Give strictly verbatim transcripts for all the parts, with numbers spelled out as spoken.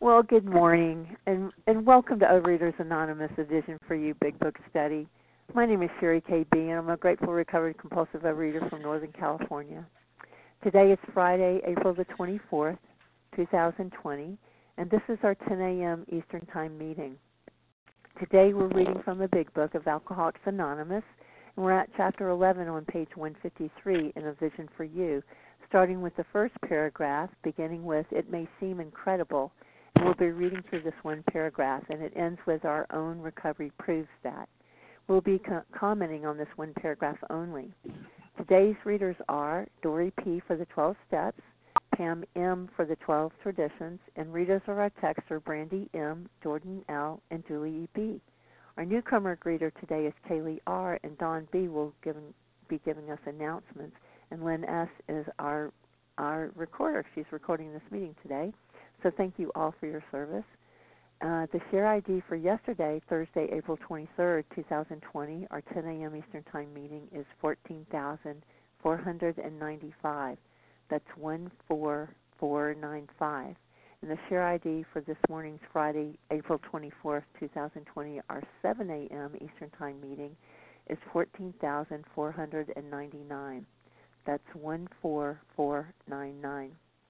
Well, good morning, and, and welcome to Overeaters Anonymous, a Vision for You Big Book Study. My name is Sherry K B, and I'm a grateful recovered compulsive overeater from Northern California. Today is Friday, April the twenty-fourth, two thousand twenty, and this is our ten a.m. Eastern Time meeting. Today we're reading from the Big Book of Alcoholics Anonymous, and we're at Chapter eleven on page one fifty-three in A Vision for You, starting with the first paragraph, beginning with, "It may seem incredible." And we'll be reading through this one paragraph, and it ends with, "Our own recovery proves that." We'll be co- commenting on this one paragraph only. Today's readers are Dory P. for the twelve Steps, Pam M. for the twelve Traditions, and readers of our text are Brandy M., Jordan L., and Julie E. B. Our newcomer greeter today is Kaylee R., and Dawn B. will give, be giving us announcements, and Lynn S. is our, our recorder. She's recording this meeting today. So thank you all for your service. Uh, the share I D for yesterday, Thursday, April twenty-third, two thousand twenty, our ten a.m. Eastern Time meeting is fourteen thousand four hundred ninety-five. That's one four four nine five. And the share I D for this morning's Friday, April twenty-fourth, two thousand twenty, our seven a.m. Eastern Time meeting is fourteen thousand four hundred ninety-nine. That's one four four nine nine.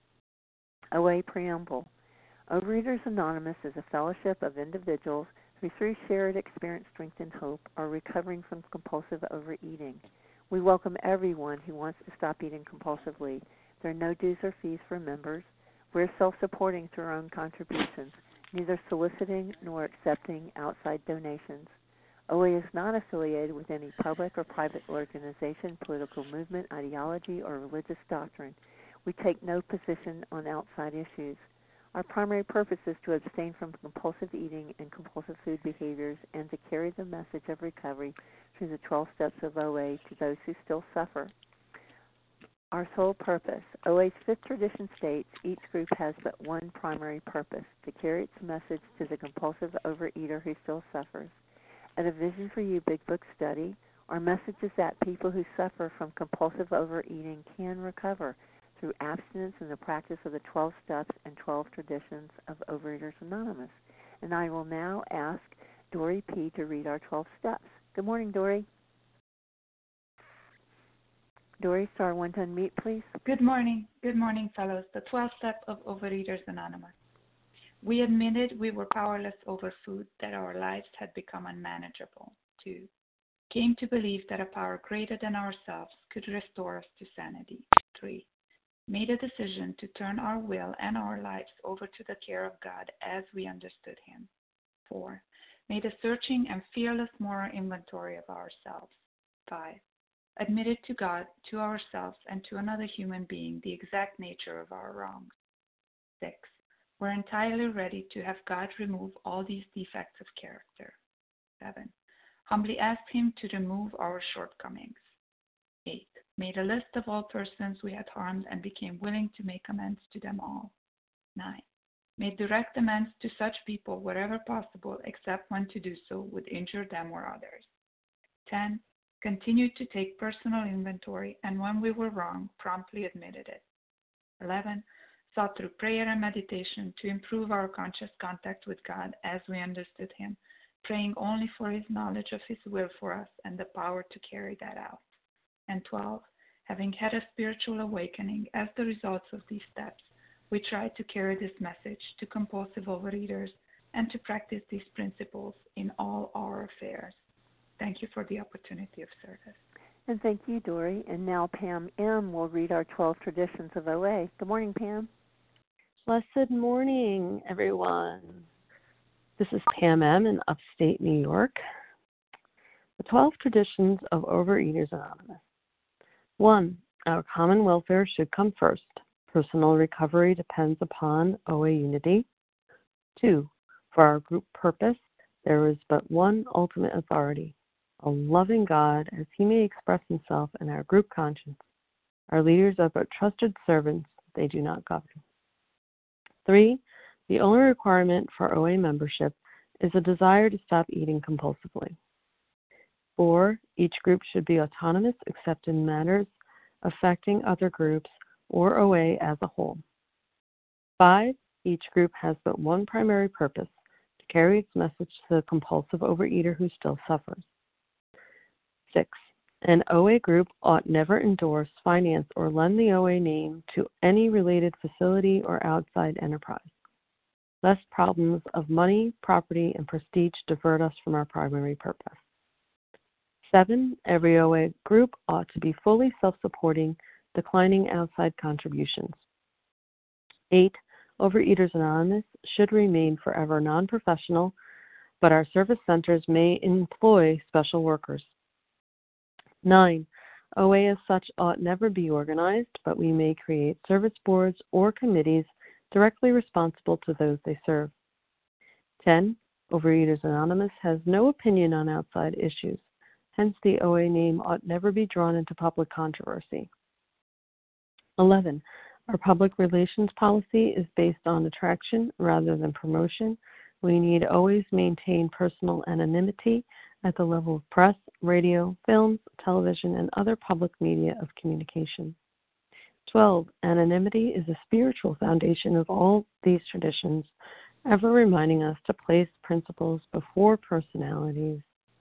O A Preamble. Overeaters Anonymous is a fellowship of individuals who, through shared experience, strength, and hope, are recovering from compulsive overeating. We welcome everyone who wants to stop eating compulsively. There are no dues or fees for members. We're self-supporting through our own contributions, neither soliciting nor accepting outside donations. O A is not affiliated with any public or private organization, political movement, ideology, or religious doctrine. We take no position on outside issues. Our primary purpose is to abstain from compulsive eating and compulsive food behaviors and to carry the message of recovery through the twelve steps of O A to those who still suffer. Our sole purpose. O A's fifth tradition states each group has but one primary purpose, to carry its message to the compulsive overeater who still suffers. At A Vision for You Big Book Study, our message is that people who suffer from compulsive overeating can recover through abstinence and the practice of the twelve steps and twelve traditions of Overeaters Anonymous. And I will now ask Dory P. to read our twelve steps. Good morning, Dory. Dory, star one to unmute, please. Good morning. Good morning, fellows. The twelve step of Overeaters Anonymous. We admitted we were powerless over food, that our lives had become unmanageable. Two, came to believe that a power greater than ourselves could restore us to sanity. Three, made a decision to turn our will and our lives over to the care of God as we understood Him. Four, made a searching and fearless moral inventory of ourselves. Five, admitted to God, to ourselves, and to another human being the exact nature of our wrongs. Six, we're entirely ready to have God remove all these defects of character. Seven, humbly asked Him to remove our shortcomings. Eight, made a list of all persons we had harmed and became willing to make amends to them all. Nine, made direct amends to such people wherever possible, except when to do so would injure them or others. Ten, continued to take personal inventory, and when we were wrong, promptly admitted it. Eleven, sought through prayer and meditation to improve our conscious contact with God as we understood Him, praying only for His knowledge of His will for us and the power to carry that out. And twelve, having had a spiritual awakening as the results of these steps, we try to carry this message to compulsive overeaters and to practice these principles in all our affairs. Thank you for the opportunity of service. And thank you, Dory. And now Pam M. will read our twelve traditions of O A. Good morning, Pam. Blessed morning, everyone. This is Pam M. in upstate New York. The twelve traditions of Overeaters Anonymous. One, our common welfare should come first. Personal recovery depends upon O A unity. Two, for our group purpose, there is but one ultimate authority, a loving God as He may express Himself in our group conscience. Our leaders are but trusted servants, they do not govern. Three, the only requirement for O A membership is a desire to stop eating compulsively. Four, each group should be autonomous except in matters affecting other groups or O A as a whole. Five, Each group has but one primary purpose, to carry its message to the compulsive overeater who still suffers. Six. An O A group ought never endorse, finance, or lend the O A name to any related facility or outside enterprise, lest problems of money, property, and prestige divert us from our primary purpose. Seven. Every O A group ought to be fully self-supporting, declining outside contributions. Eight. Overeaters Anonymous should remain forever non-professional, but our service centers may employ special workers. Nine. O A as such ought never be organized, but we may create service boards or committees directly responsible to those they serve. Ten. Overeaters Anonymous has no opinion on outside issues. Hence, the O A name ought never be drawn into public controversy. Eleven. Our public relations policy is based on attraction rather than promotion. We need always maintain personal anonymity at the level of press, radio, films, television, and other public media of communication. Twelve. Anonymity is the spiritual foundation of all these traditions, ever reminding us to place principles before personalities.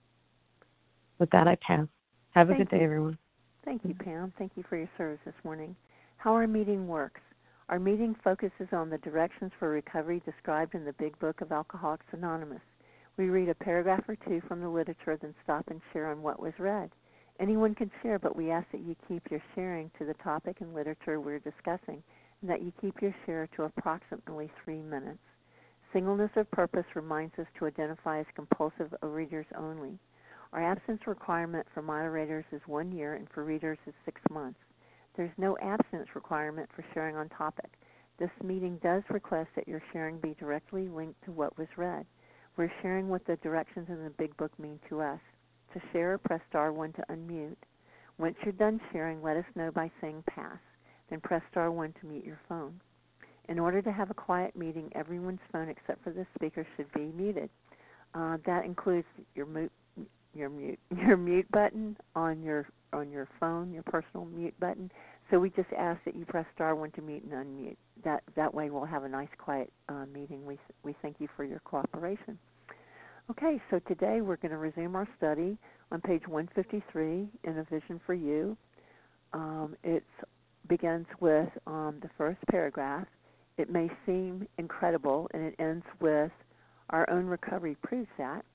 With that, I pass. Have a Thank good day, everyone. Thank you, Pam. Thank you for your service this morning. How our meeting works. Our meeting focuses on the directions for recovery described in the Big Book of Alcoholics Anonymous. We read a paragraph or two from the literature, then stop and share on what was read. Anyone can share, but we ask that you keep your sharing to the topic and literature we're discussing, and that you keep your share to approximately three minutes. Singleness of purpose reminds us to identify as compulsive readers only. Our absence requirement for moderators is one year, and for readers is six months. There's no absence requirement for sharing on topic. This meeting does request that your sharing be directly linked to what was read. We're sharing what the directions in the Big Book mean to us. To share, press star one to unmute. Once you're done sharing, let us know by saying pass. Then press star one to mute your phone. In order to have a quiet meeting, everyone's phone except for the speaker should be muted. Uh, that includes your mute, your mute, your mute button on your on your phone, your personal mute button. So we just ask that you press star one to mute and unmute. That that way we'll have a nice quiet uh, meeting. We we thank you for your cooperation. Okay, so today we're going to resume our study on page one fifty-three in A Vision for You. Um, it begins with um, the first paragraph. It may seem incredible, and it ends with our own recovery proves that.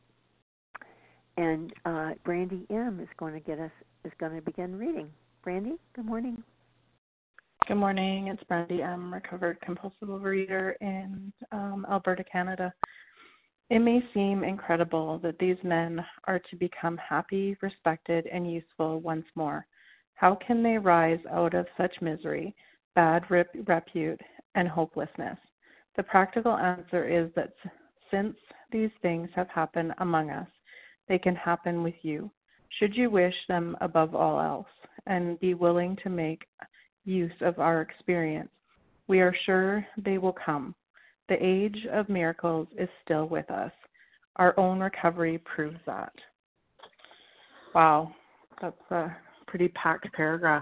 And uh, Brandy M is going to get us is going to begin reading. Brandy, good morning. Good morning. It's Brandy M, recovered compulsive overeater in um, Alberta, Canada. It may seem incredible that these men are to become happy, respected, and useful once more. How can they rise out of such misery, bad rep- repute, and hopelessness? The practical answer is that since these things have happened among us, they can happen with you, should you wish them above all else, and be willing to make use of our experience. We are sure they will come. The age of miracles is still with us. Our own recovery proves that. Wow, that's a pretty packed paragraph.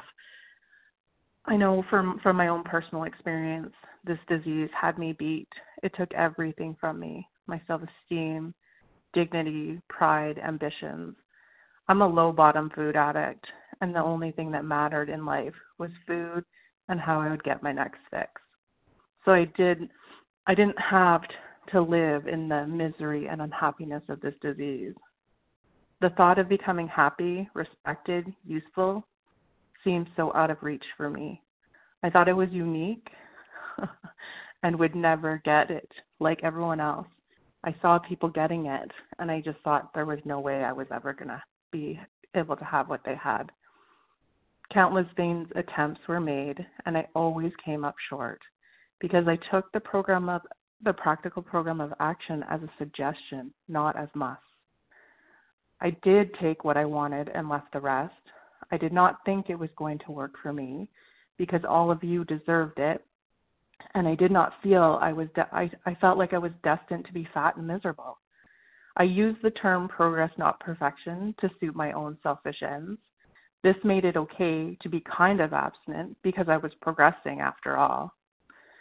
I know from, from my own personal experience, this disease had me beat. It took everything from me, my self-esteem, dignity, pride, ambitions. I'm a low-bottom food addict, and the only thing that mattered in life was food and how I would get my next fix. So I did, I didn't have to live in the misery and unhappiness of this disease. The thought of becoming happy, respected, useful seemed so out of reach for me. I thought it was unique and would never get it like everyone else. I saw people getting it, and I just thought there was no way I was ever going to be able to have what they had. Countless vain attempts were made, and I always came up short because I took the program of the practical program of action as a suggestion, not as must. I did take what I wanted and left the rest. I did not think it was going to work for me because all of you deserved it, and I did not feel I was, de- I, I felt like I was destined to be fat and miserable. I used the term progress, not perfection, to suit my own selfish ends. This made it okay to be kind of abstinent because I was progressing after all.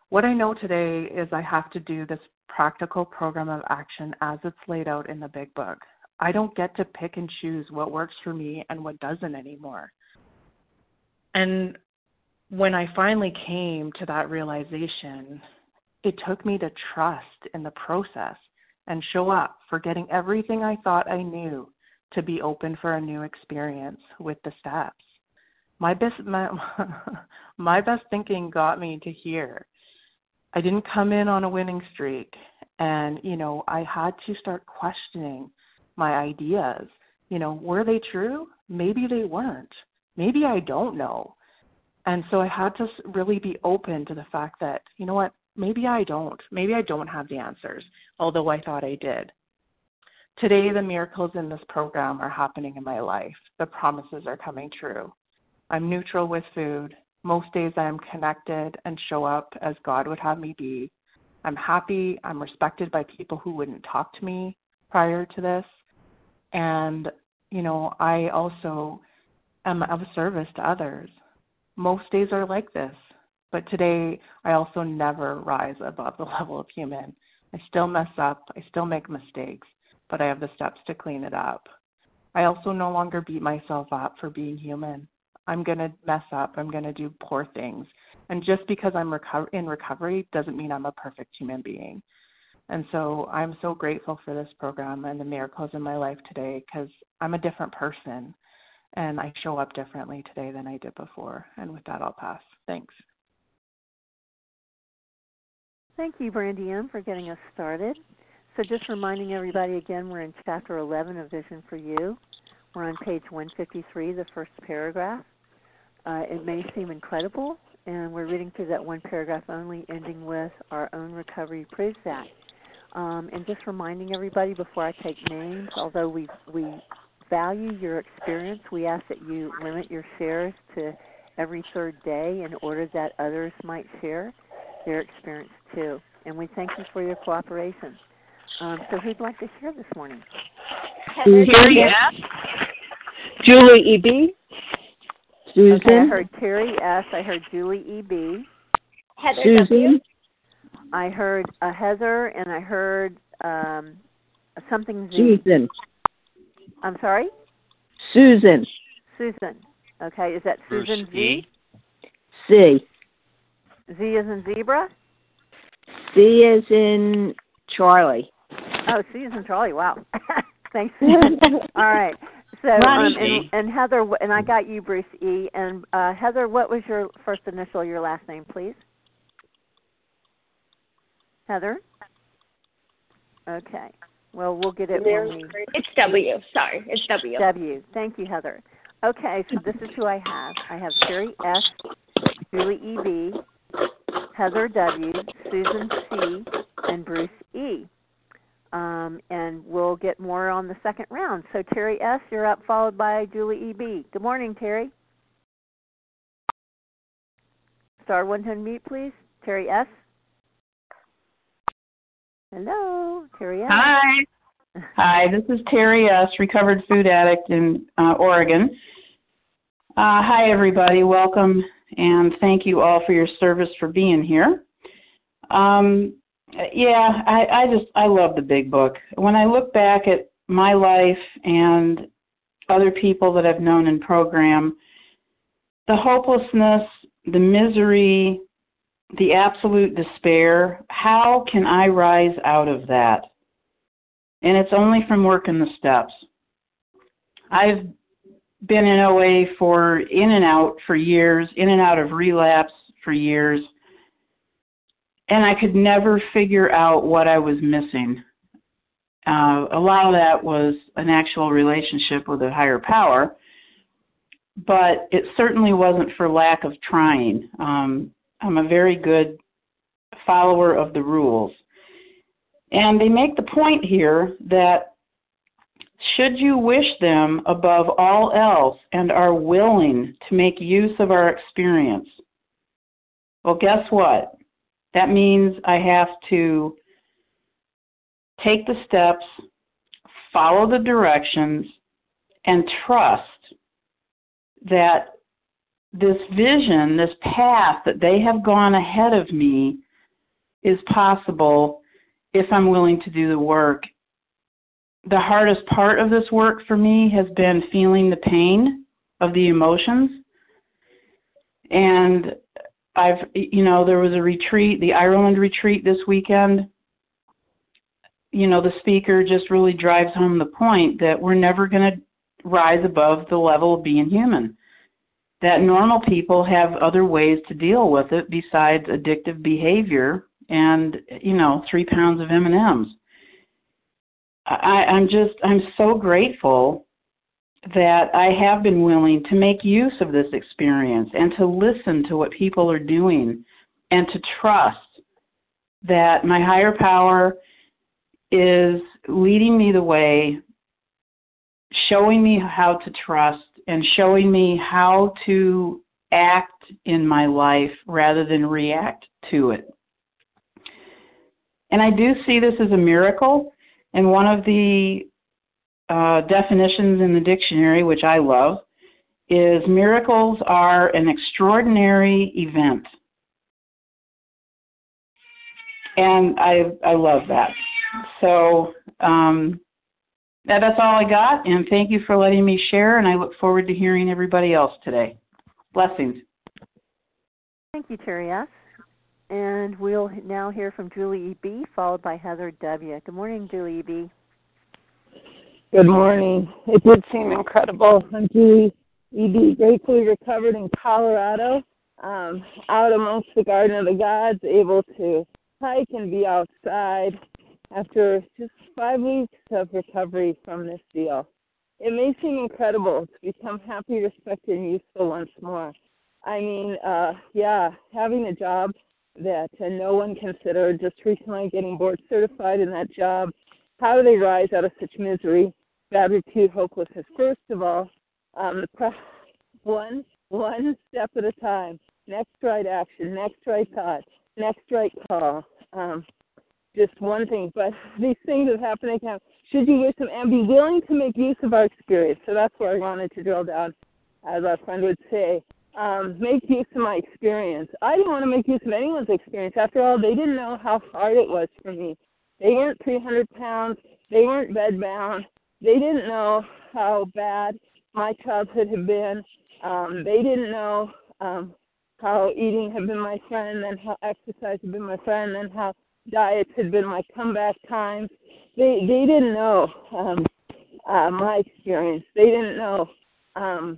What I know today is I have to do this practical program of action as it's laid out in the big book. I don't get to pick and choose what works for me and what doesn't anymore. And when I finally came to that realization, it took me to trust in the process and show up, forgetting everything I thought I knew, to be open for a new experience with the steps. My best, my, my best thinking got me to here. I didn't come in on a winning streak, and, you know, I had to start questioning my ideas. You know, were they true? Maybe they weren't. Maybe I don't know. And so I had to really be open to the fact that, you know what, maybe I don't. Maybe I don't have the answers, although I thought I did. Today, the miracles in this program are happening in my life. The promises are coming true. I'm neutral with food. Most days I am connected and show up as God would have me be. I'm happy. I'm respected by people who wouldn't talk to me prior to this. And, you know, I also am of service to others. Most days are like this, but today I also never rise above the level of human. I still mess up. I still make mistakes, but I have the steps to clean it up. I also no longer beat myself up for being human. I'm going to mess up. I'm going to do poor things. And just because I'm reco- in recovery doesn't mean I'm a perfect human being. And so I'm so grateful for this program and the miracles in my life today, because I'm a different person and I show up differently today than I did before. And with that, I'll pass. Thanks. Thank you, Brandy M., for getting us started. So just reminding everybody again, we're in Chapter eleven of Vision for You. We're on page one fifty-three, the first paragraph. Uh, it may seem incredible, and we're reading through that one paragraph only, ending with our own recovery proves that. Um, and just reminding everybody before I take names, although we we value your experience, we ask that you limit your shares to every third day in order that others might share their experience too. And we thank you for your cooperation. Um, so who'd like to share this morning? Terry S. Julie E B. Susan. Okay, I heard Terry S. I heard Julie E B. Heather Susan. W. I heard a Heather, and I heard um, something Z. Susan. I'm sorry? Susan. Susan. Okay, is that Susan Bruce Z? E. C. Z is in zebra? C is in Charlie. Oh, C is in Charlie. Wow. Thanks. All right. So, um, and, and Heather, and I got you, Bruce E. And uh, Heather, what was your first initial, your last name, please? Heather? Okay. Well, we'll get it when we... It's W. Sorry, it's W. W. Thank you, Heather. Okay, so this is who I have. I have Sherry S., Julie E. B., Heather W., Susan C., and Bruce E. Um, and we'll get more on the second round. So Terry S., you're up, followed by Julie E. B. Good morning, Terry. Star one to unmute, please. Terry S. Hello, Terry S. Hi. Hi, this is Terry S., recovered food addict in uh, Oregon. Uh, hi, everybody. Welcome, and thank you all for your service for being here. Um, yeah, I, I just, I love the big book. When I look back at my life and other people that I've known in program, the hopelessness, the misery, the absolute despair, how can I rise out of that? And it's only from working the steps. I've been in O A for in and out for years, in and out of relapse for years, and I could never figure out what I was missing. Uh, a lot of that was an actual relationship with a higher power, but it certainly wasn't for lack of trying. Um, I'm a very good follower of the rules. And they make the point here that should you wish them above all else and are willing to make use of our experience, well, guess what? That means I have to take the steps, follow the directions, and trust that this vision, this path that they have gone ahead of me is possible if I'm willing to do the work. The hardest part of this work for me has been feeling the pain of the emotions. And I've, you know, there was a retreat, the Ireland retreat this weekend. You know, the speaker just really drives home the point that we're never going to rise above the level of being human. That normal people have other ways to deal with it besides addictive behavior and, you know, three pounds of M and M's. I, I'm just, I'm so grateful that I have been willing to make use of this experience and to listen to what people are doing and to trust that my higher power is leading me the way, showing me how to trust and showing me how to act in my life rather than react to it. And I do see this as a miracle, and one of the uh, definitions in the dictionary, which I love, is miracles are an extraordinary event. And I I love that. So um, that, that's all I got, and thank you for letting me share, and I look forward to hearing everybody else today. Blessings. Thank you, Terry S. And we'll now hear from Julie E B, followed by Heather W. Good morning, Julie E B. Good morning. It did seem incredible. I'm Julie E B, gratefully recovered in Colorado, um, out amongst the Garden of the Gods, able to hike and be outside after just five weeks of recovery from this deal. It may seem incredible to become happy, respected, and useful once more. I mean, uh, yeah, having a job that uh, no one considered, just recently getting board certified in that job. How do they rise out of such misery, bad repute, hopelessness? First of all, um, the pro- one, one step at a time. Next right action, next right thought, next right call. Um, just one thing, but these things have happened again. Should you wish them and be willing to make use of our experience? So that's where I wanted to drill down, as our friend would say. Um, make use of my experience. I didn't want to make use of anyone's experience. After all, they didn't know how hard it was for me. They weren't three hundred pounds. They weren't bedbound. They didn't know how bad my childhood had been. Um, they didn't know um, how eating had been my friend, then how exercise had been my friend, then how diets had been my comeback times. They they didn't know um, uh, my experience. They didn't know um,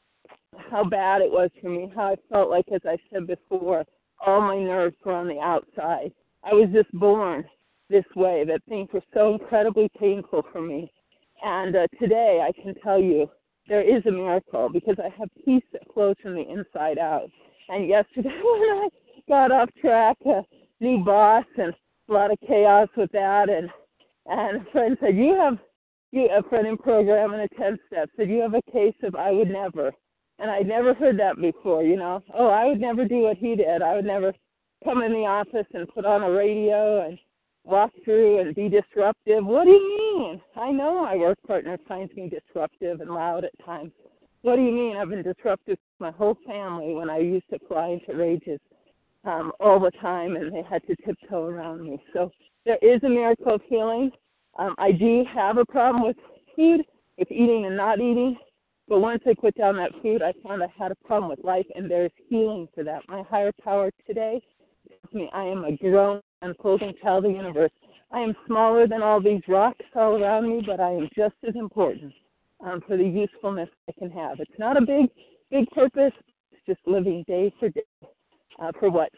how bad it was for me, how I felt like, as I said before, all my nerves were on the outside. I was just born this way, that things were so incredibly painful for me. And uh, today I can tell you there is a miracle because I have peace that flows from the inside out. And yesterday when I got off track, a new boss and a lot of chaos with that, and and a friend said, you have, you a friend in program and a ten-step said, you have a case of I would never. And I'd never heard that before, you know. Oh, I would never do what he did. I would never come in the office and put on a radio and walk through and be disruptive. What do you mean? I know my work partner finds me disruptive and loud at times. What do you mean? I've been disruptive to my whole family when I used to fly into rages um, all the time, and they had to tiptoe around me. So there is a miracle of healing. Um, I do have a problem with food, with eating and not eating. But once I put down that food, I found I had a problem with life, and there's healing for that. My higher power today tells me I am a grown, unfolding child of the universe. I am smaller than all these rocks all around me, but I am just as important um, for the usefulness I can have. It's not a big, big purpose. It's just living day for day uh, for what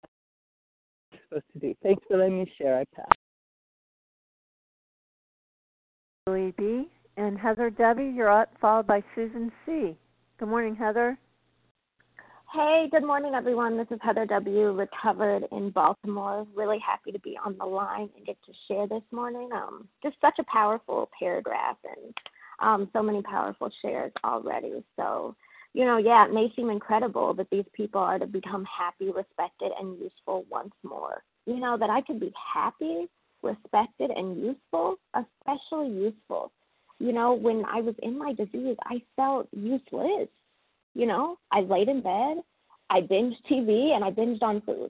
I'm supposed to do. Thanks for letting me share. I pass. Julie B. And Heather W., you're up, followed by Susan C. Good morning, Heather. Hey, good morning, everyone. This is Heather W., recovered in Baltimore. Really happy to be on the line and get to share this morning. Um, just such a powerful paragraph and um, so many powerful shares already. So, you know, yeah, it may seem incredible that these people are to become happy, respected, and useful once more. You know, that I could be happy, respected, and useful, especially useful. You know, when I was in my disease, I felt useless. You know, I laid in bed, I binged T V, and I binged on food.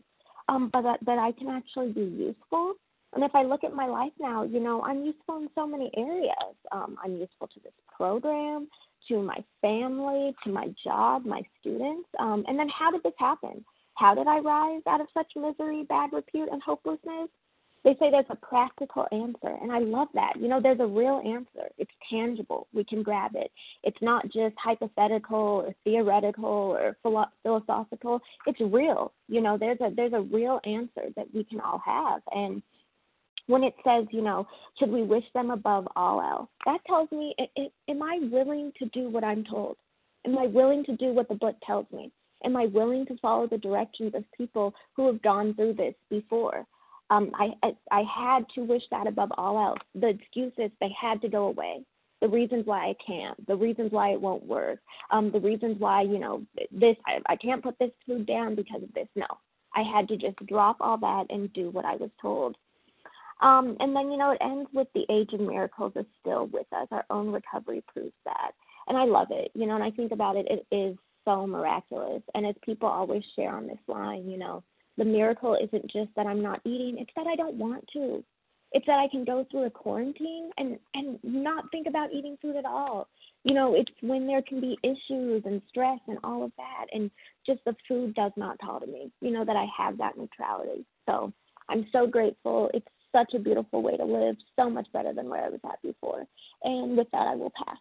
um, but that, that I can actually be useful. And if I look at my life now, you know, I'm useful in so many areas. Um, I'm useful to this program, to my family, to my job, my students. Um, and then how did this happen? How did I rise out of such misery, bad repute, and hopelessness? They say there's a practical answer, and I love that. You know, there's a real answer. It's tangible. We can grab it. It's not just hypothetical or theoretical or philo- philosophical. It's real. You know, there's a there's a real answer that we can all have. And when it says, you know, should we wish them above all else, that tells me, it, it, am I willing to do what I'm told? Am I willing to do what the book tells me? Am I willing to follow the directions of people who have gone through this before? Um, I, I I had to wish that above all else. The excuses, they had to go away. The reasons why I can't, the reasons why it won't work, um, the reasons why, you know, this, I, I can't put this food down because of this. No, I had to just drop all that and do what I was told. Um, and then, you know, it ends with the age of miracles is still with us. Our own recovery proves that. And I love it, you know, and I think about it, it is so miraculous. And as people always share on this line, you know, the miracle isn't just that I'm not eating, it's that I don't want to. It's that I can go through a quarantine and, and not think about eating food at all. You know, it's when there can be issues and stress and all of that, and just the food does not call to me, you know, that I have that neutrality. So I'm so grateful. It's such a beautiful way to live, so much better than where I was at before. And with that, I will pass.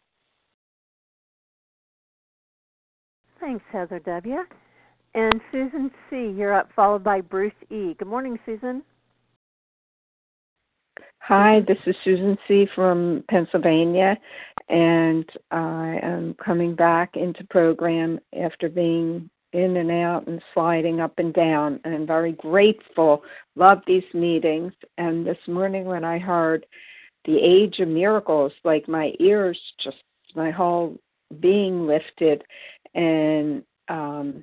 Thanks, Heather W. And Susan C., you're up, followed by Bruce E. Good morning, Susan. Hi, this is Susan C. from Pennsylvania, and I am coming back into program after being in and out and sliding up and down, and I'm very grateful. Love these meetings. And this morning when I heard the age of miracles, like my ears, just my whole being lifted, and um,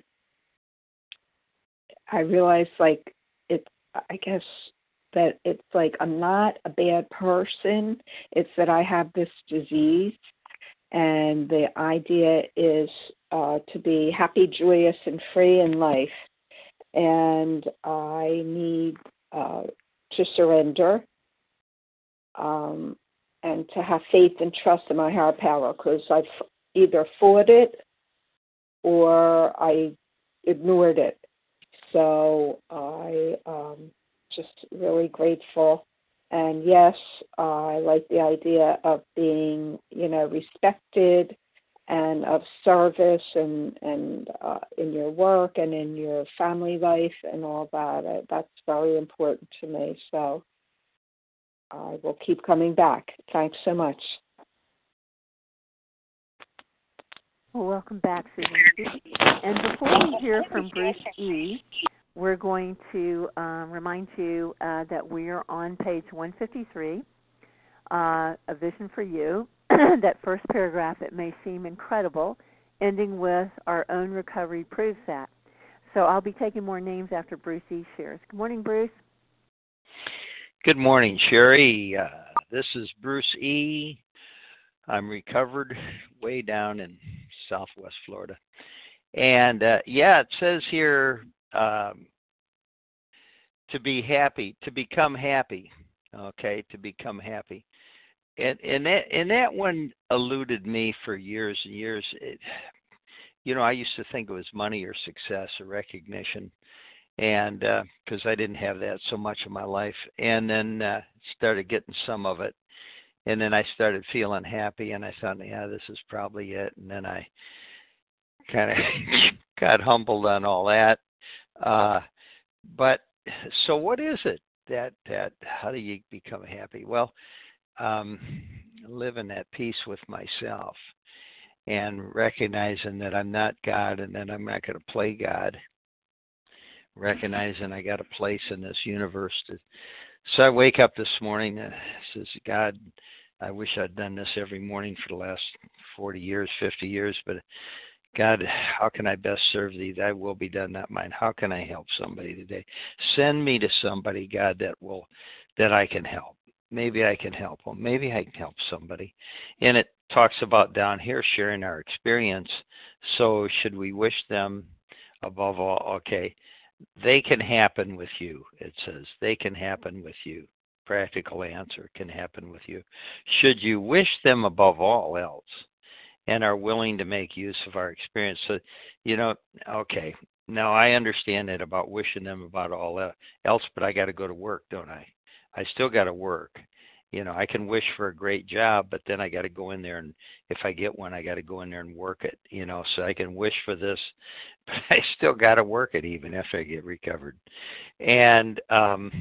I realized, like, it's, I guess that it's like I'm not a bad person. It's that I have this disease, and the idea is uh, to be happy, joyous, and free in life. And I need uh, to surrender um, and to have faith and trust in my higher power, because I've either fought it or I ignored it. So I um, just really grateful. And yes, uh, I like the idea of being, you know, respected and of service and, and uh, in your work and in your family life and all that. Uh, that's very important to me. So I will keep coming back. Thanks so much. Well, welcome back, Susan. And before we hear from Bruce E., we're going to um, remind you uh, that we are on page one fifty-three, uh, A Vision for You. That first paragraph, it may seem incredible, ending with our own recovery proves that. So I'll be taking more names after Bruce E. shares. Good morning, Bruce. Good morning, Sherry. Uh, this is Bruce E. I'm recovered way down in Southwest Florida. And, uh, yeah, it says here um, to be happy, to become happy, okay, to become happy. And, and, that, and that one eluded me for years and years. It, you know, I used to think it was money or success or recognition, and because uh, I didn't have that so much in my life. And then uh, started getting some of it. And then I started feeling happy, and I thought, yeah, this is probably it. And then I kind of got humbled on all that. Uh, but so what is it that, that, how do you become happy? Well, um, living at peace with myself and recognizing that I'm not God and that I'm not going to play God. Recognizing I got a place in this universe. To, so I wake up this morning and says, God, I wish I'd done this every morning for the last forty years, fifty years, but God, how can I best serve thee? Thy will be done, not mine. How can I help somebody today? Send me to somebody, God, that will, that I can help. Maybe I can help them. Maybe I can help somebody. And it talks about down here sharing our experience. So should we wish them above all? Okay. they can happen with you, it says. They can happen with you. Practical answer, can happen with you. Should you wish them above all else and are willing to make use of our experience. So, you know, okay, now I understand it about wishing them about all else, but I got to go to work, don't I? I still got to work. You know, I can wish for a great job, but then I got to go in there, and if I get one, I got to go in there and work it, you know, so I can wish for this, but I still got to work it even after I get recovered. And um,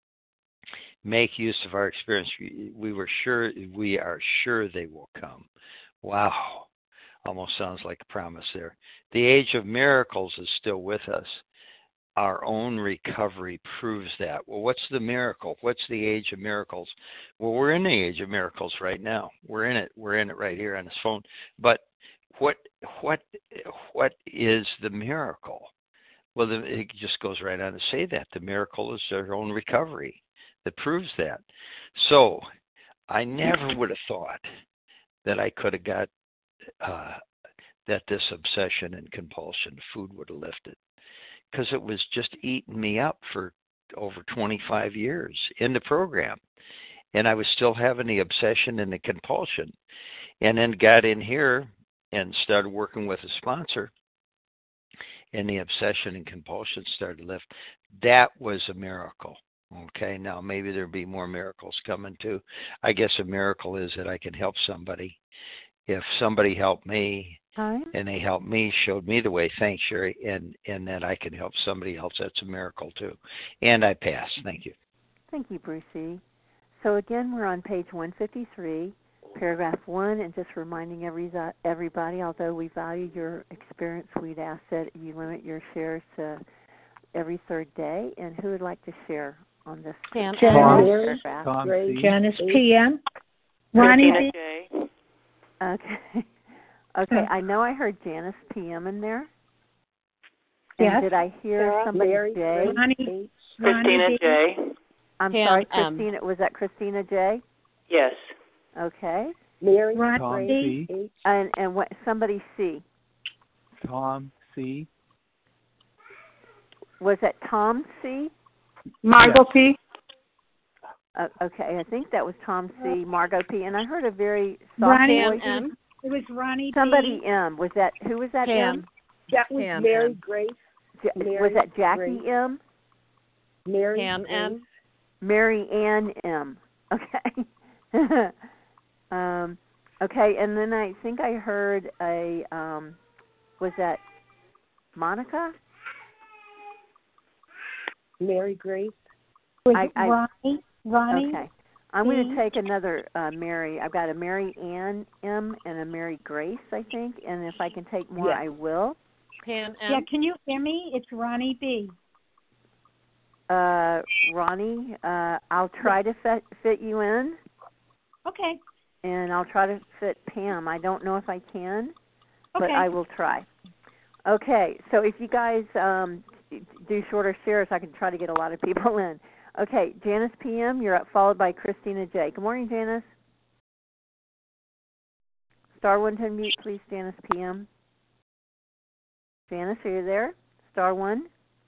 make use of our experience. We were sure, we are sure they will come. Wow. Almost sounds like a promise there. The age of miracles is still with us. Our own recovery proves that. Well, what's the miracle? What's the age of miracles? Well, we're in the age of miracles right now. We're in it. We're in it right here on this phone. But what what what is the miracle? Well, the, it just goes right on to say that. The miracle is our own recovery that proves that. So I never would have thought that I could have got uh, that this obsession and compulsion to food would have lifted, because it was just eating me up for over twenty-five years in the program. And I was still having the obsession and the compulsion. And then got in here and started working with a sponsor, and the obsession and compulsion started to lift. That was a miracle. Okay, now maybe there'll be more miracles coming too. I guess a miracle is that I can help somebody. If somebody helped me, Hi. and they helped me, showed me the way, thanks, Sherry, and, and that I can help somebody else, that's a miracle too. And I pass. Thank you. Thank you, Brucey. So again, we're on page one fifty-three, paragraph one, and just reminding every, everybody, although we value your experience, we'd ask that you limit your shares to every third day. And who would like to share on this Tom, paragraph? Tom, Janice P M Ronnie Christina B. J. Okay. Okay, I know I heard Janice P M in there. Yes. And did I hear Sarah, somebody Mary, J? Ronnie, Christina Ronnie J. I'm Pam sorry, M. Christina. Was that Christina J? Yes. Okay. Mary, Ron Tom C. C. And and what? Somebody C. Tom C. Was that Tom C? Margot P. Uh, okay, I think that was Tom C. Margot P. And I heard a very soft Ronnie voice. M. It was Ronnie Somebody B. M. Was that who was that Pam. M? That was Pam, Mary M. Grace. J- Mary was that Jackie Grace. M? Mary Pam Grace. M. Mary Ann M. Okay. um, okay, and then I think I heard a, um, was that Monica? Mary Grace. Was I- it I- Ronnie? Ronnie? Okay. I'm going C. to take another uh, Mary. I've got a Mary Ann M and a Mary Grace, I think. And if I can take more, Yes. I will. Pam M. Yeah, can you hear me? It's Ronnie B. Uh, Ronnie, uh, I'll try to fit, fit you in, Okay. and I'll try to fit Pam. I don't know if I can, but Okay. I will try. Okay, so if you guys um, do shorter shares, I can try to get a lot of people in. Okay, Janice P M, you're up, followed by Christina J. Good morning, Janice. Star one to unmute, please, Janice P M. Janice, are you there? Star one.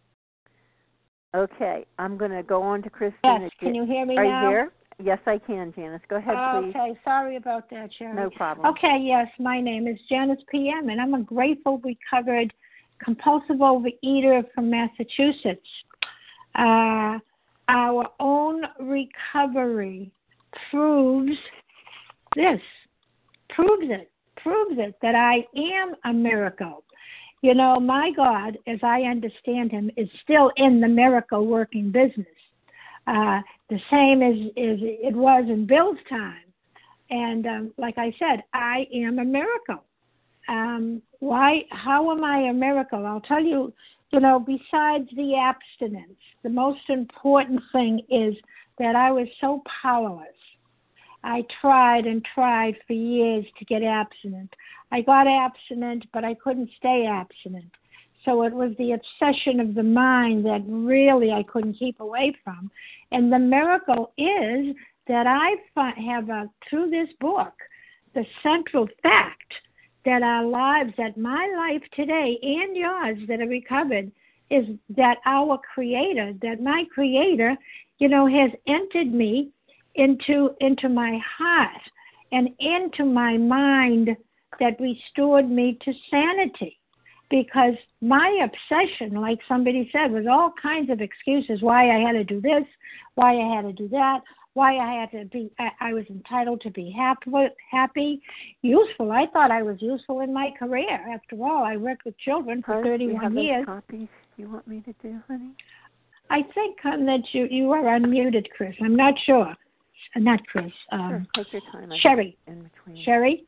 Okay, I'm going to go on to Christina. Yes, can you hear me Are now? you here? Yes, I can, Janice. Go ahead, please. Okay, sorry about that, Sherry. No problem. Okay, yes, my name is Janice P M, and I'm a grateful, recovered, compulsive overeater from Massachusetts. Uh, our own recovery proves this, proves it, proves it that I am a miracle. You know, my God, as I understand him, is still in the miracle working business. Uh, the same as, as it was in Bill's time. And um, like I said, I am a miracle. Um, why? How am I a miracle? I'll tell you, you know, besides the abstinence, the most important thing is that I was so powerless. I tried and tried for years to get abstinent. I got abstinent, but I couldn't stay abstinent. So it was the obsession of the mind that really I couldn't keep away from. And the miracle is that I have, a, through this book, the central fact that our lives, that my life today and yours that are recovered, is that our Creator, that my Creator, you know, has entered me into into my heart and into my mind, that restored me to sanity. Because my obsession, like somebody said, was all kinds of excuses why I had to do this, why I had to do that, why I had to be, I, I was entitled to be happy, happy, useful. I thought I was useful in my career. After all, I worked with children for thirty-one years. Copies you want me to do, honey? I think um, that you, you are unmuted, Chris. I'm not sure. Uh, not Chris. Um, sure, take your time. Sherry. In between. Sherry?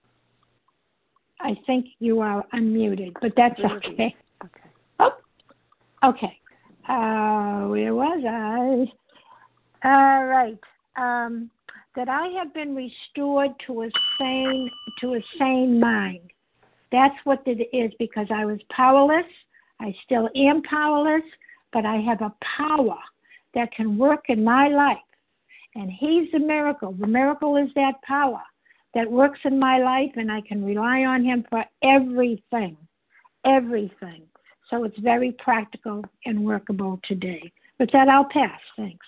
I think you are unmuted, but that's okay. Okay. Oh, okay. Uh, where was I? All right. Um, that I have been restored to a sane to a sane mind. That's what it is, because I was powerless. I still am powerless, but I have a power that can work in my life. And He's the miracle. The miracle is that power that works in my life, and I can rely on Him for everything, everything. So it's very practical and workable today. With that, I'll pass. Thanks.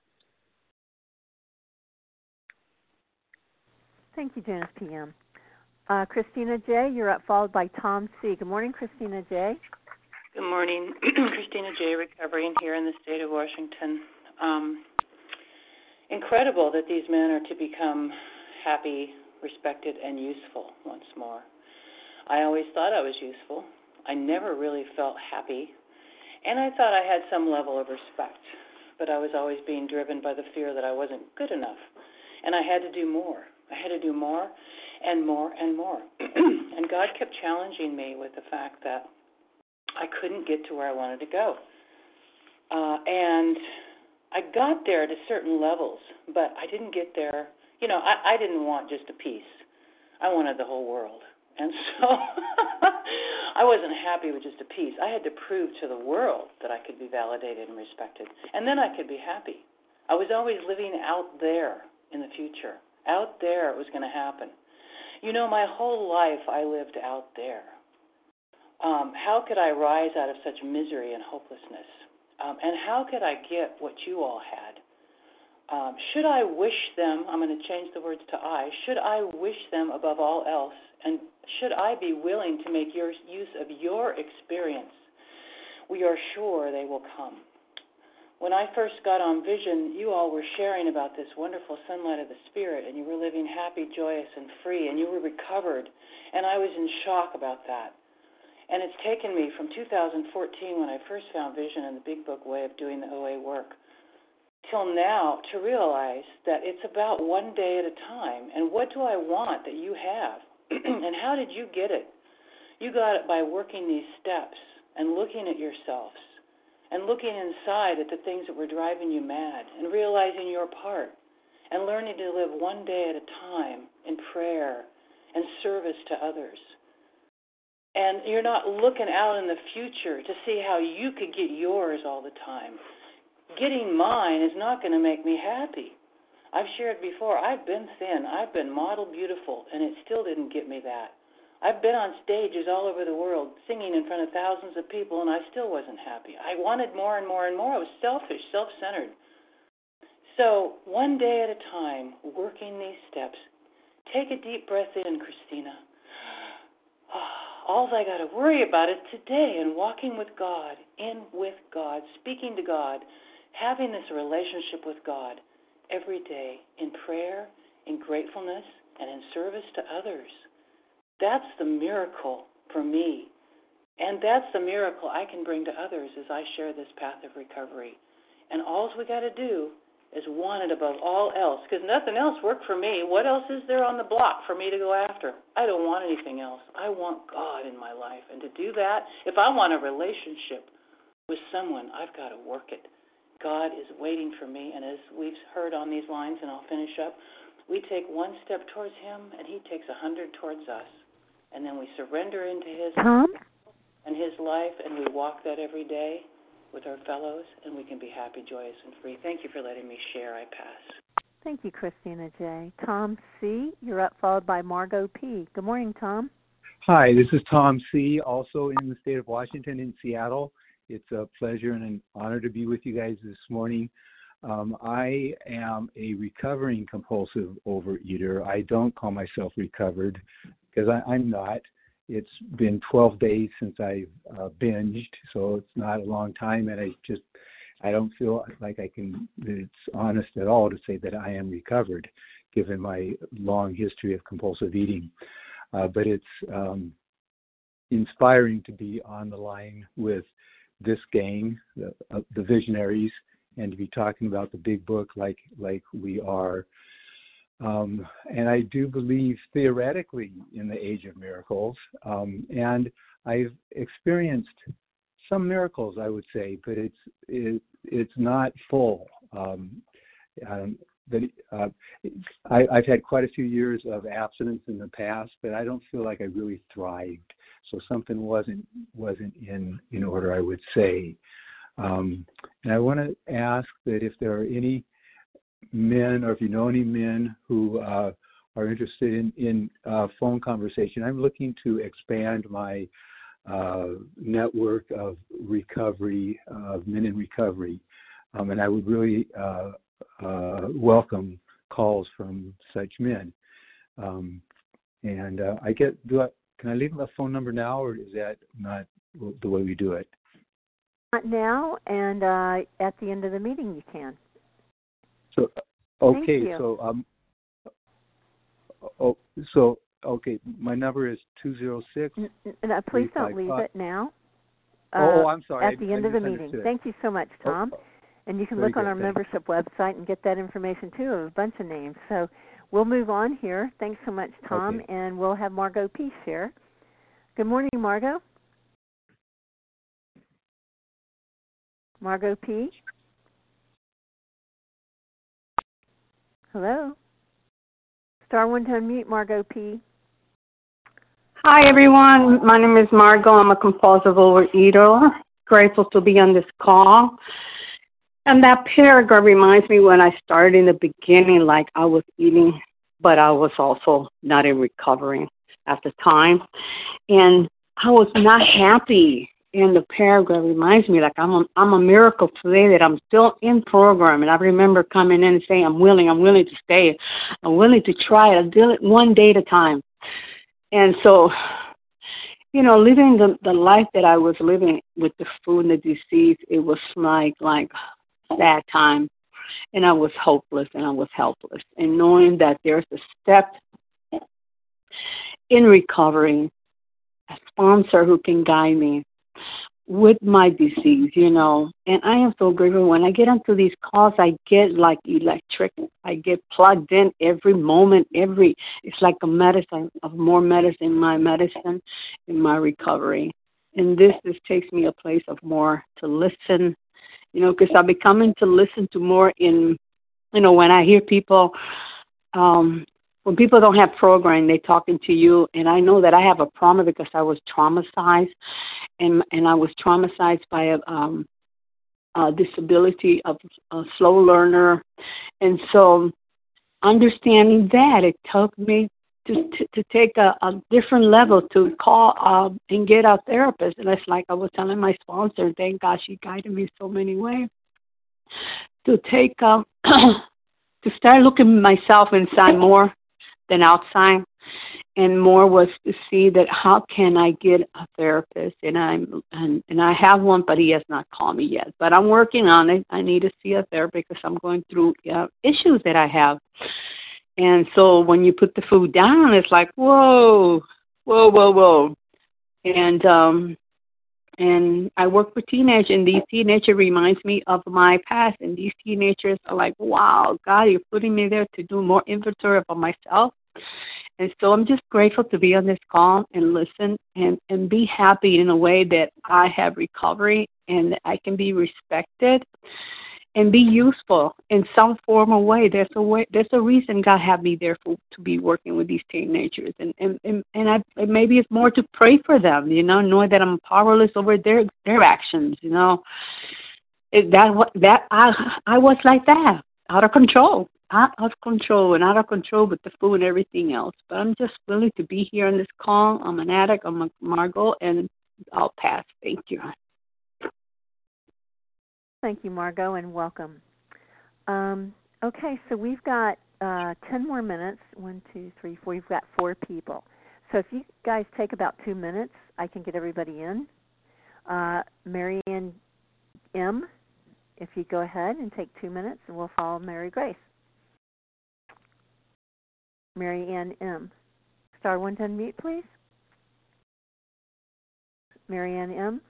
Thank you, Janice P M. Uh, Christina J., you're up, followed by Tom C. Good morning, Christina J. Good morning. Christina J., recovering here in the state of Washington. Um, incredible that these men are to become happy, respected, and useful once more. I always thought I was useful. I never really felt happy, and I thought I had some level of respect, but I was always being driven by the fear that I wasn't good enough, and I had to do more. I had to do more and more and more, and God kept challenging me with the fact that I couldn't get to where I wanted to go, uh, and I got there to certain levels, but I didn't get there. You know, I, I didn't want just a piece. I wanted the whole world. And so I wasn't happy with just a piece. I had to prove to the world that I could be validated and respected. And then I could be happy. I was always living out there in the future. Out there it was going to happen. You know, my whole life I lived out there. Um, how could I rise out of such misery and hopelessness? Um, and how could I get what you all had? Um, should I wish them, I'm going to change the words to I, should I wish them above all else, and should I be willing to make your use of your experience, we are sure they will come. When I first got on Vision, you all were sharing about this wonderful sunlight of the Spirit, and you were living happy, joyous, and free, and you were recovered, and I was in shock about that. And it's taken me from two thousand fourteen, when I first found Vision and the Big Book way of doing the O A work, till now to realize that it's about one day at a time. And what do I want that you have? And how did you get it? You got it by working these steps and looking at yourselves and looking inside at the things that were driving you mad and realizing your part and learning to live one day at a time in prayer and service to others. And you're not looking out in the future to see how you could get yours all the time. Getting mine is not going to make me happy. I've shared before, I've been thin, I've been model beautiful, and it still didn't get me that. I've been on stages all over the world, singing in front of thousands of people, and I still wasn't happy. I wanted more and more and more. I was selfish, self-centered. So one day at a time, working these steps. Take a deep breath in, Christina. All I got to worry about is today and walking with God, in with God, speaking to God, having this relationship with God every day in prayer, in gratefulness, and in service to others. That's the miracle for me. And that's the miracle I can bring to others as I share this path of recovery. And all we got to do is want it above all else, because nothing else worked for me. What else is there on the block for me to go after? I don't want anything else. I want God in my life. And to do that, if I want a relationship with someone, I've got to work it. God is waiting for me, and as we've heard on these lines, and I'll finish up, we take one step towards Him, and He takes a hundred towards us. And then we surrender into His Tom? and His life, and we walk that every day with our fellows, and we can be happy, joyous, and free. Thank you for letting me share. I pass. Thank you, Christina J. Tom C., you're up, followed by Margot P. Good morning, Tom. Hi, this is Tom C., also in the state of Washington in Seattle. It's a pleasure and an honor to be with you guys this morning. Um, I am a recovering compulsive overeater. I don't call myself recovered because I, I'm not. It's been twelve days since I've uh, binged, so it's not a long time, and I just I don't feel like I can. It's honest at all to say that I am recovered, given my long history of compulsive eating. Uh, but it's um, inspiring to be on the line with this gang, the, uh, the visionaries, and to be talking about the big book like like we are. Um, and I do believe theoretically in the age of miracles. Um, and I've experienced some miracles, I would say, but it's it, it's not full. Um, um, but uh, I, I've had quite a few years of abstinence in the past, but I don't feel like I really thrived. So something wasn't wasn't in in order, I would say. Um, and I want to ask that if there are any men, or if you know any men who uh, are interested in, in uh, phone conversation, I'm looking to expand my uh, network of recovery, uh, of men in recovery. Um, and I would really uh, uh, welcome calls from such men. Um, and uh, I get, do I, can I leave my phone number now, or is that not the way we do it? Not now, and uh, at the end of the meeting you can. So, okay, so, um, oh, so, okay, my number is two zero six. No, please don't leave it now. Uh, oh, I'm sorry. At the I, end I of the meeting. Thank you so much, Tom. Oh, and you can very look on good, our thanks. membership website and get that information, too, of a bunch of names. So we'll move on here. Thanks so much, Tom, okay. and we'll have Margot P. share. Good morning, Margot. Margot P. Hello. Star one to unmute, Margot P. Hi, everyone. My name is Margot. I'm a compulsive overeater. Grateful to be on this call. And that paragraph reminds me when I started in the beginning, like I was eating, but I was also not in recovery at the time. And I was not happy. And the paragraph reminds me, like, I'm a, I'm a miracle today that I'm still in program. And I remember coming in and saying, I'm willing, I'm willing to stay. I'm willing to try it. I'll do it one day at a time. And so, you know, living the, the life that I was living with the food and the disease, it was like, like sad time. And I was hopeless and I was helpless. And knowing that there's a step in recovery, a sponsor who can guide me with my disease, you know. And I am so grateful. When I get onto these calls, I get like electric. I get plugged in every moment, every, it's like a medicine, of more medicine, my medicine in my recovery. And this, this takes me a place of more to listen, you know, because I've been coming to listen to more in, you know, when I hear people, um, when people don't have program, they're talking to you, and I know that I have a trauma because I was traumatized, and and I was traumatized by a, um, a disability of a slow learner, and so understanding that, it took me to to, to take a, a different level to call uh, and get a therapist, and it's like I was telling my sponsor, thank God she guided me so many ways, to take um, to start looking at myself inside more than outside, and more was to see that how can I get a therapist, and I'm and, and I have one, but he has not called me yet. But I'm working on it. I need to see a therapist because I'm going through uh, issues that I have. And so when you put the food down, it's like whoa, whoa, whoa, whoa, and um, and I work with teenagers, and these teenagers reminds me of my past, and these teenagers are like, wow, God, you're putting me there to do more inventory of myself. And so I'm just grateful to be on this call and listen and, and be happy in a way that I have recovery and I can be respected and be useful in some form or way. There's a way, there's a reason God had me there for, to be working with these teenagers. And and, and, and I, maybe it's more to pray for them, you know, knowing that I'm powerless over their, their actions, you know. It, that that I I was like that, out of control. Out of control and out of control with the food and everything else. But I'm just willing to be here on this call. I'm an addict. I'm a Margot, and I'll pass. Thank you. Thank you, Margot, and welcome. Um, okay, so we've got uh, ten more minutes. One, two, three, four. We've got four people. So if you guys take about two minutes, I can get everybody in. Uh, Marianne M., if you go ahead and take two minutes, and we'll follow Mary Grace. Marianne M. Star one to unmute, please. Marianne M.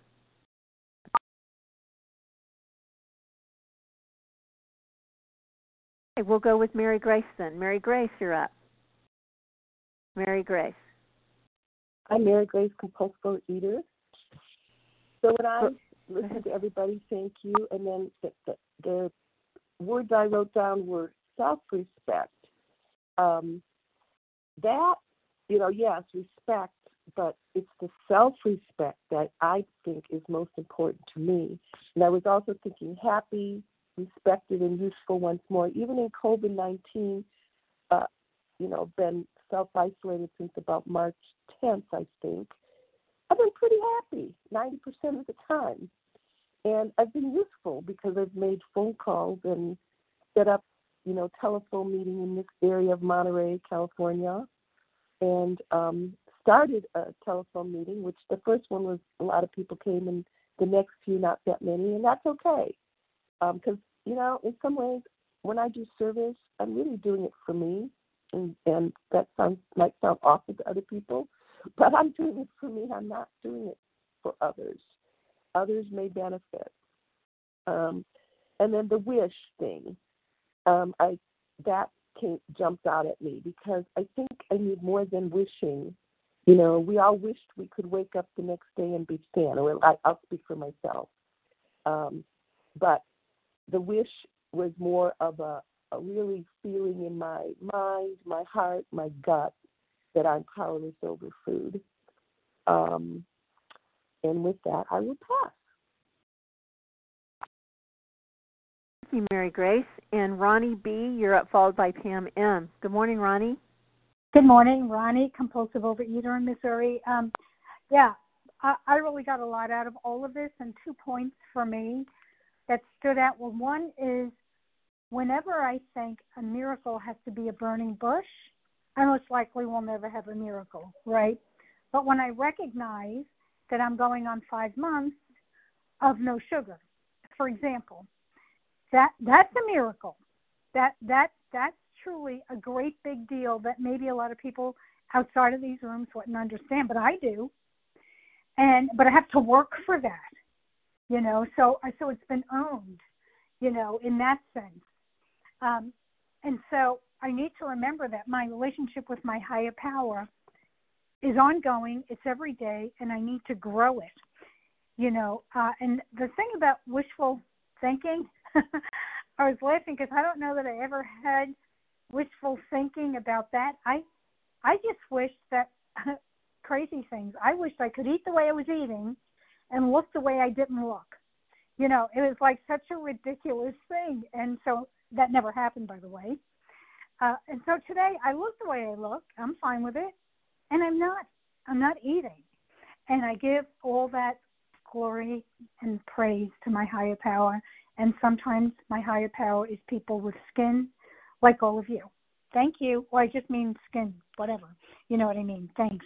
Okay, we'll go with Mary Grace then. Mary Grace, you're up. Mary Grace. I'm Mary Grace, compulsive eater. So when I listen to everybody, thank you, and then the, the, the words I wrote down were self-respect. Um, that, you know, yes, respect, but it's the self-respect that I think is most important to me. And I was also thinking happy, respected, and useful once more. Even in COVID nineteen, uh, you know, been self-isolated since about March tenth, I think. I've been pretty happy ninety percent of the time. And I've been useful because I've made phone calls and set up, you know, telephone meeting in this area of Monterey, California, and um, started a telephone meeting, which the first one was a lot of people came and the next few not that many, and that's okay. Because, um, you know, in some ways, when I do service, I'm really doing it for me, and, and that sounds might sound awful to other people, but I'm doing it for me. I'm not doing it for others. Others may benefit. Um, and then the wish thing, um, I that came, jumped out at me because I think I need more than wishing. You know, we all wished we could wake up the next day and be thin, or I, I'll speak for myself. Um, but the wish was more of a, a really feeling in my mind, my heart, my gut that I'm powerless over food. Um, and with that, I will pass. Thank you, Mary Grace. And Ronnie B., you're up, followed by Pam M. Good morning, Ronnie. Good morning, Ronnie, compulsive overeater in Missouri. Um, yeah, I, I really got a lot out of all of this, and two points for me that stood out. Well, one is whenever I think a miracle has to be a burning bush, I most likely will never have a miracle, right? But when I recognize that I'm going on five months of no sugar, for example, that that's a miracle. That that that's truly a great big deal that maybe a lot of people outside of these rooms wouldn't understand, but I do. And but I have to work for that, you know. So so it's been owned, you know, in that sense. Um, and so I need to remember that my relationship with my higher power is ongoing. It's every day, and I need to grow it, you know. Uh, and the thing about wishful thinking, I was laughing because I don't know that I ever had wishful thinking about that. I I just wished that, crazy things, I wished I could eat the way I was eating and look the way I didn't look. You know, it was like such a ridiculous thing. And so that never happened, by the way. Uh, and so today I look the way I look. I'm fine with it. And I'm not. I'm not eating. And I give all that glory and praise to my higher power. And sometimes my higher power is people with skin, like all of you. Thank you. Well, I just mean skin, whatever. You know what I mean. Thanks.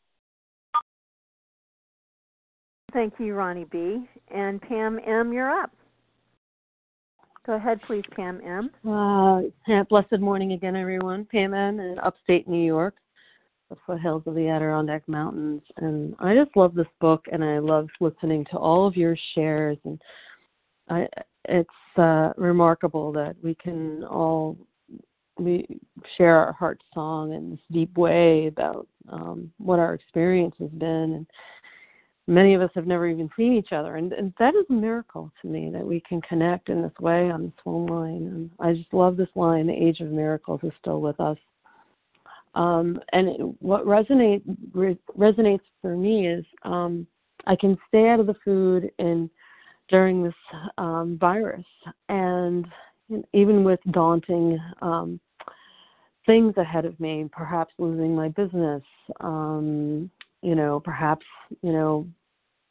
Thank you, Ronnie B. And Pam M., you're up. Go ahead, please, Pam M. Uh, yeah, blessed morning again, everyone. Pam M. in upstate New York, the foothills of the Adirondack Mountains. And I just love this book, and I love listening to all of your shares. And I, it's uh, remarkable that we can all we share our heart song in this deep way about um, what our experience has been. And many of us have never even seen each other. And, and that is a miracle to me, that we can connect in this way on this phone line. And I just love this line, the age of miracles is still with us. Um, and it, what resonate, re, resonates for me is um, I can stay out of the food and during this um, virus. And even with daunting um, things ahead of me, perhaps losing my business, um, you know, perhaps, you know,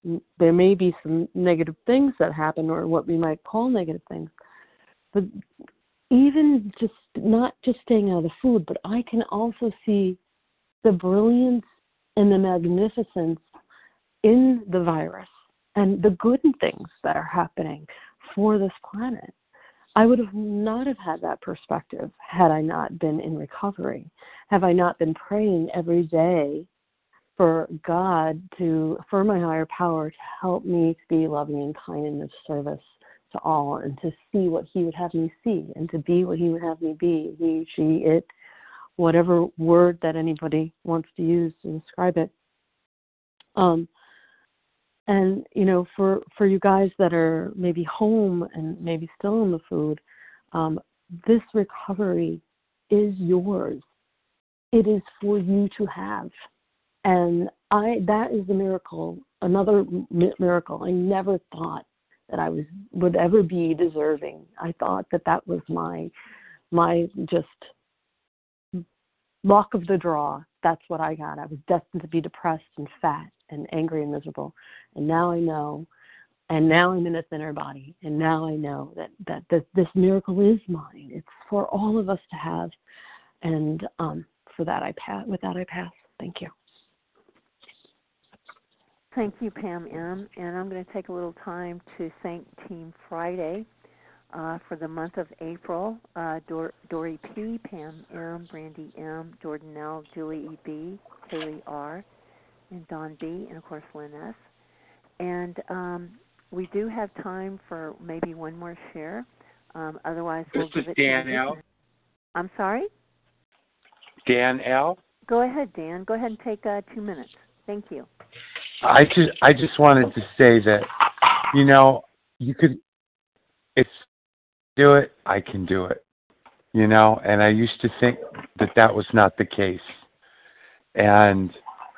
there may be some negative things that happen, or what we might call negative things. But even just not just staying out of the food, but I can also see the brilliance and the magnificence in the virus and the good things that are happening for this planet. I would have not have had that perspective had I not been in recovery, have I not been praying every day for God to, for my higher power to help me to be loving and kind and of service to all, and to see what he would have me see, and to be what he would have me be, he, she, it, whatever word that anybody wants to use to describe it. Um, and, you know, for, for you guys that are maybe home and maybe still in the food, um, this recovery is yours. It is for you to have. And I that is the miracle, another mi- miracle. I never thought that I was would ever be deserving. I thought that that was my my just luck of the draw. That's what I got. I was destined to be depressed and fat and angry and miserable. And now I know, and now I'm in a thinner body, and now I know that that, that this miracle is mine. It's for all of us to have. And um, for that I pass. With that I pass. Thank you. Thank you, Pam M. And I'm going to take a little time to thank Team Friday uh, for the month of April. Uh, Dor- Dory P., Pam M., Brandy M., Jordan L., Julie E. B., Haley R., and Don B., and of course Lynn S. And um, we do have time for maybe one more share. Um, otherwise, we'll this give is it Dan to the L. listener. I'm sorry? Dan L. Go ahead, Dan. Go ahead and take uh, two minutes. Thank you. I just I just wanted to say that, you know, you could, it's do it, I can do it, you know, and I used to think that that was not the case. And,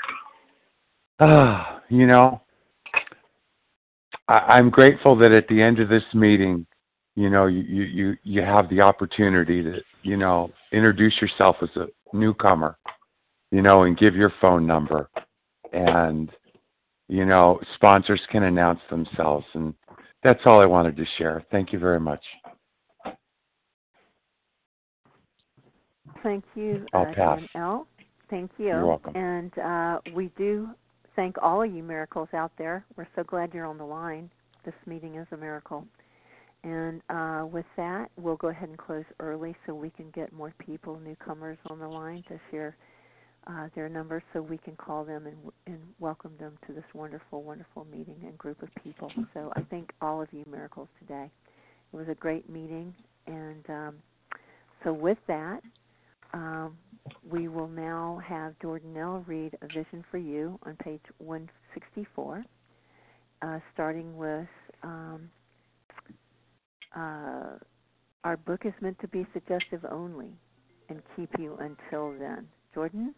uh, you know, I, I'm grateful that at the end of this meeting, you know, you, you, you have the opportunity to, you know, introduce yourself as a newcomer, you know, and give your phone number. And, you know, sponsors can announce themselves. And that's all I wanted to share. Thank you very much. Thank you, I'll uh, pass. Dan L. Thank you. You're welcome. And uh, we do thank all of you miracles out there. We're so glad you're on the line. This meeting is a miracle. And uh, with that, we'll go ahead and close early so we can get more people, newcomers, on the line to share uh, their numbers so we can call them and, and welcome them to this wonderful, wonderful meeting and group of people. So I thank all of you miracles today. It was a great meeting. And um, so with that, um, we will now have Jordan L. read A Vision for You on page one sixty-four, uh, starting with um, uh, our book is meant to be suggestive only and keep you until then. Jordan?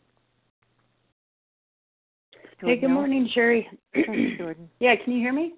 Jordan Hey, good L? morning, Sherry. Thanks, Jordan. Yeah, can you hear me?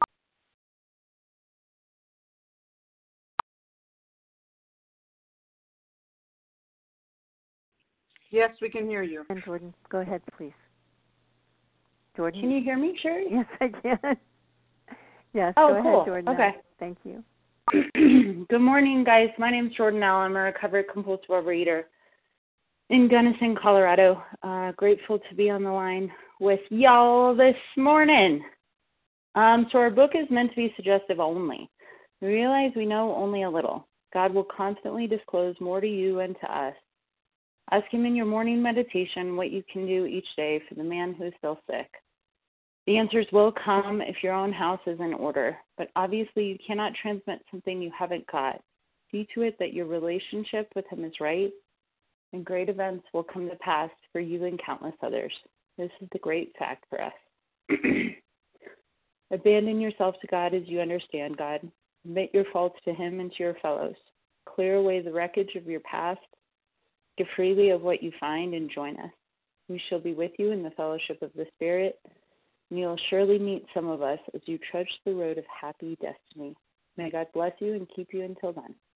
Yes, we can hear you. And Jordan, go ahead, please. Jordan? Can you hear me, Sherry? Yes, I can. Yes, oh, go cool. ahead, Jordan. Okay. Thank you. Good morning, guys. My name's Jordan L. I'm a recovered compulsive overeater in Gunnison, Colorado. Uh, grateful to be on the line with y'all this morning. Um, so our book is meant to be suggestive only. We realize we know only a little. God will constantly disclose more to you and to us. Ask him in your morning meditation what you can do each day for the man who is still sick. The answers will come if your own house is in order, but obviously you cannot transmit something you haven't got. See to it that your relationship with him is right, and great events will come to pass for you and countless others. This is the great fact for us. Abandon yourself to God as you understand God. Admit your faults to him and to your fellows. Clear away the wreckage of your past. Give freely of what you find and join us. We shall be with you in the fellowship of the Spirit, and you'll surely meet some of us as you trudge the road of happy destiny. May God bless you and keep you until then.